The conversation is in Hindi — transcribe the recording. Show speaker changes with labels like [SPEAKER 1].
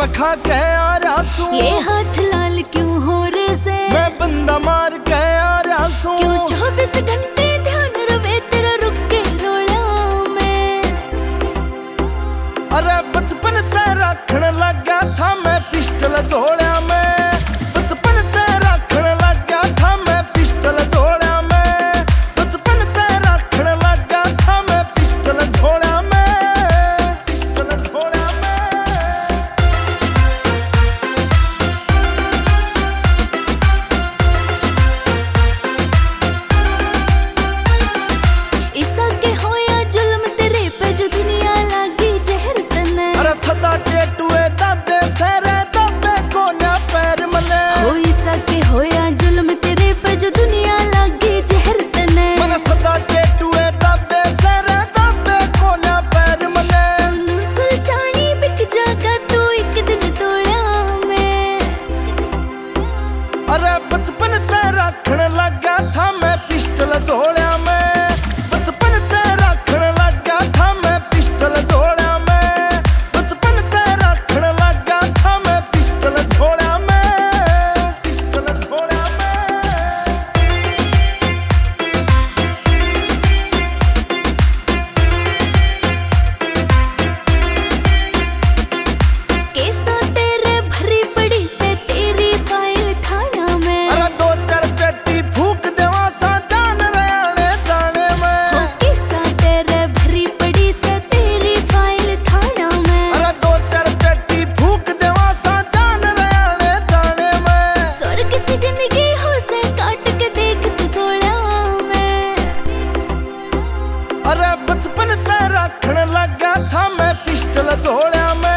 [SPEAKER 1] मैं खा के आ रहा सू।
[SPEAKER 2] ये हाथ लाल क्यों हो रे से,
[SPEAKER 1] मैं बंदा मार के आ रहा सू।
[SPEAKER 2] क्यों 24 घंटे ध्यान रवे तेरा रुक के रोला में।
[SPEAKER 1] अरे बचपन ते रखन लगा था मैं पिस्टल दौड़ा में, बचपन ते रखन लगा था मैं पिस्टल दौड़ा में, बचपन ते रखन लगा था मैं पिस्टल दौड़ा में, पिस्टल दौड़ा में।
[SPEAKER 2] इसा के होया जुल्म तेरे पे जो दुनिया लागी जहर तने।
[SPEAKER 1] अरे सदा टेटुए दाबे सेरे दाबे कोन्या पैर मले।
[SPEAKER 2] हो इसा के होया जुल्म तेरे पे जो दुनिया लागी जहर तने।
[SPEAKER 1] मन सदा टेटुए दाबे सेरे दाबे कोन्या पैर मले।
[SPEAKER 2] सोनू सुलझानी बिक जागा तू एक दिन तोड़ा में।
[SPEAKER 1] अरे बचपन ते रखन लगा था मैं पिस्टल दौड़ा में, बचपन ते रखन लगा था मैं पिस्टल दौड़ा में, बचपन ते रखन लगा था मैं पिस्टल दौड़ा में, पिस्टल दौड़ा में।
[SPEAKER 2] केसा तेरे भरी पड़ी से तेरी फाइल थाना में।
[SPEAKER 1] अरे 2-4 पेटी फूक देवा सा जान रयाने दाने में।
[SPEAKER 2] हो केसा तेरे भरी पड़ी से तेरी फाइल थाना में।
[SPEAKER 1] अरे 2-4 पेटी फूक देवा सा जान रयाने दाने में।
[SPEAKER 2] स्वर्ग से जिंदगी हो से काट के देख तू सोला में।
[SPEAKER 1] अरे बचपन ते रखन लगा था मैं पिस्टल दौड़ा में।